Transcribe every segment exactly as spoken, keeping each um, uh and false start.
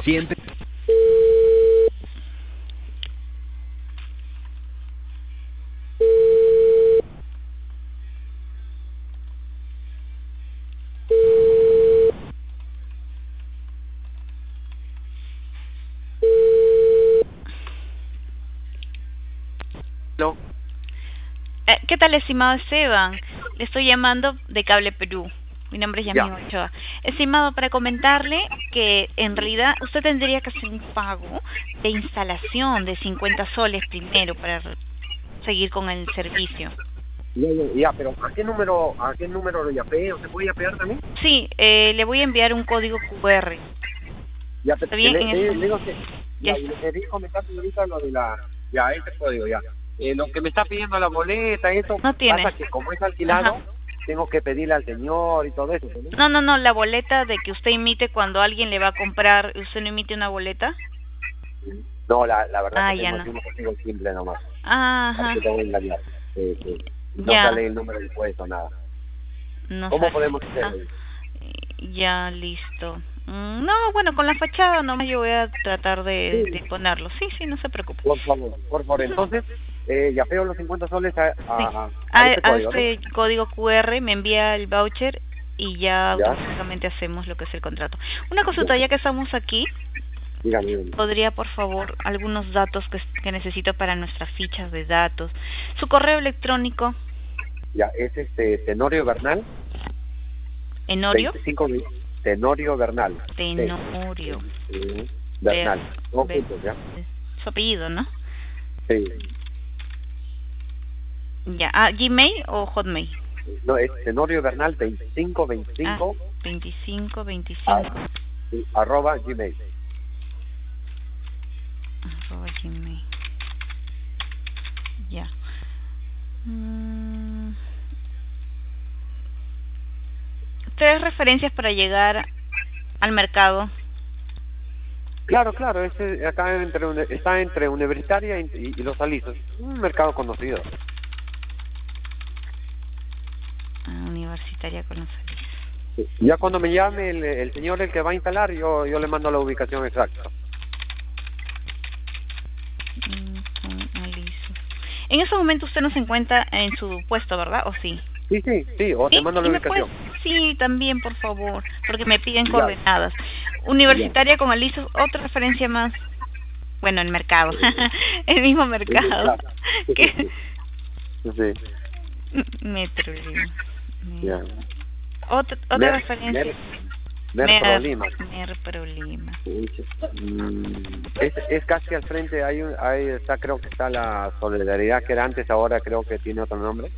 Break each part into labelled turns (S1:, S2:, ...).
S1: Siempre.
S2: No.
S3: Eh, ¿Qué tal, estimado Esteban? Le estoy llamando de Cable Perú. Mi nombre es Yasmin
S2: Ya.
S3: Ochoa. Estimado, para comentarle que en realidad usted tendría que hacer un pago de instalación de cincuenta soles primero para re- seguir con el servicio.
S2: Ya, ya, ya, pero ¿a qué número, a qué número lo yapé? ¿O se puede yapear también?
S3: Sí, eh, le voy a enviar un código Q R.
S2: Ya, pero
S3: ¿Está bien?
S2: le,
S3: En
S2: le,
S3: este
S2: le digo
S3: momento.
S2: que,
S3: Ya
S2: ya, y
S3: está.
S2: le quería comentar ahorita lo de la, ya, ese código, ya. Eh, lo que me está pidiendo la boleta, eso,
S3: No tiene.
S2: pasa que como es
S3: Ajá.
S2: alquilado, tengo que pedirle al señor y todo eso, ¿no?
S3: No, no, no, la boleta de que usted emite cuando alguien le va a comprar, ¿usted no emite una boleta?
S2: No, la, la verdad
S3: Ah,
S2: que
S3: ya
S2: tengo
S3: no.
S2: así un código simple nomás, para
S3: Ajá.
S2: que te voy a engañar. Eh, eh, no
S3: Ya.
S2: sale el número del puesto, nada.
S3: No
S2: ¿Cómo
S3: sale.
S2: podemos
S3: Ah,
S2: hacerlo?
S3: ya, listo. Mm, No, bueno, con la fachada nomás yo voy a tratar de,
S2: Sí,
S3: de ponerlo. Sí, sí, no se preocupe.
S2: por favor, por favor.
S3: Ujú.
S2: Entonces, eh, yapeo los cincuenta soles a,
S3: Sí.
S2: a, a
S3: A,
S2: este
S3: a
S2: código, ¿no?
S3: este código Q R me envía el voucher y ya
S2: Ya,
S3: automáticamente hacemos lo que es el contrato. Una
S2: ya.
S3: consulta, ya que estamos aquí,
S2: Dígame, dígame.
S3: ¿podría por favor algunos datos que, que necesito para nuestras fichas de datos? Su correo electrónico,
S2: Ya, es este Tenorio Bernal,
S3: Enorio,
S2: veinticinco de- Tenorio Bernal. Sí.
S3: Tenorio,
S2: Eh,
S3: Ver,
S2: Bernal. Todos
S3: Ver,
S2: juntos, ¿ya?
S3: su apellido, ¿no?
S2: Sí.
S3: Ya, ah, Gmail o Hotmail.
S2: No, es Tenorio Bernal veinticinco
S3: Ah,
S2: veinticinco
S3: veinticinco,
S2: a-
S3: veinticinco,
S2: sí, arroba Gmail.
S3: arroba Gmail. Ya. Mm, tres referencias para llegar al mercado.
S2: Claro, claro, ese acá entre, uni- está entre Universitaria y, y- y Los Alisos. Un mercado conocido.
S3: Ah, universitaria con los servicios.
S2: Sí. Ya cuando me llame el, el señor el que va a instalar, yo, yo le mando la ubicación exacta.
S3: Mm, con alisos. En ese momento usted no se encuentra en su puesto, ¿verdad? ¿O sí?
S2: Sí, sí, sí, o te
S3: ¿Sí?
S2: mando la
S3: ¿Y me puedes?
S2: ubicación.
S3: Sí, también, por favor, porque me piden
S2: Ya,
S3: coordenadas.
S2: ya.
S3: Universitaria con alisos, otra referencia más. Bueno, el mercado.
S2: Eh,
S3: El mismo
S2: eh,
S3: mercado.
S2: claro. Sí,
S3: ¿Qué?
S2: sí,
S3: Metro Lima.
S2: ya.
S3: Otra, otra
S2: Mer,
S3: referencia.
S2: Mer, Mer
S3: Mer,
S2: Prolima.
S3: Mer Pro Lima.
S2: Mm, es, es casi al frente, hay un, ahí está, creo que está la Solidaridad que era antes, ahora creo que tiene otro nombre.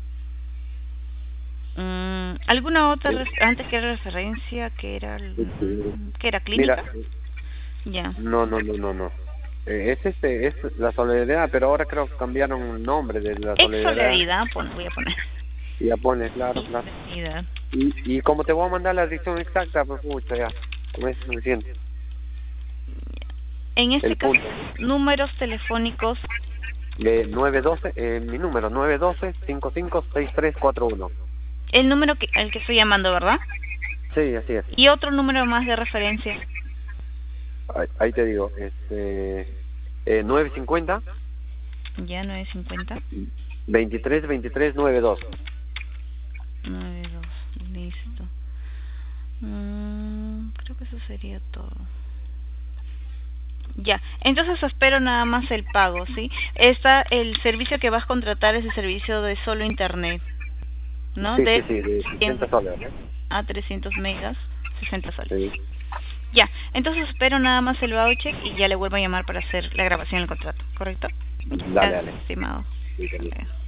S3: Mm, ¿Alguna otra,
S2: Sí,
S3: ref- antes que era referencia, que era,
S2: sí, sí.
S3: el- que era
S2: Mira,
S3: clínica? Ya.
S2: no, no, no, no, no. Eh, es este, es la Solidaridad, pero ahora creo que cambiaron el nombre de la
S3: Ex
S2: Solidaridad.
S3: solidaridad, pon- voy a poner.
S2: Y ya pone, claro,
S3: Ex
S2: claro.
S3: solidaridad.
S2: Y, y como te voy a mandar la dirección exacta, pues mucho ya, con eso es suficiente.
S3: En este
S2: El
S3: caso,
S2: punto.
S3: números telefónicos,
S2: Eh, nueve doce, eh, mi número, nueve doce, cinco cinco seis tres cuatro uno.
S3: el número que, al que estoy llamando, ¿verdad?
S2: Sí, así es.
S3: Y otro número más de referencia.
S2: Ahí, ahí te digo, este, eh, nueve cincuenta,
S3: Ya, nueve cincuenta.
S2: veintitrés veintitrés noventa y dos.
S3: nueve dos, listo. Mm, creo que eso sería todo. Ya, entonces espero nada más el pago, ¿sí? Esta, el servicio que vas a contratar es el servicio de solo internet, ¿no?
S2: Sí, sí,
S3: De
S2: sí, de
S3: cien
S2: sesenta soles, ¿no?
S3: a trescientos megas, sesenta soles.
S2: Sí.
S3: Ya, entonces espero nada más el voucher y ya le vuelvo a llamar para hacer la grabación del contrato, ¿correcto?
S2: Dale,
S3: Gracias,
S2: dale.
S3: estimado.
S2: Sí, sí.
S3: Hasta luego.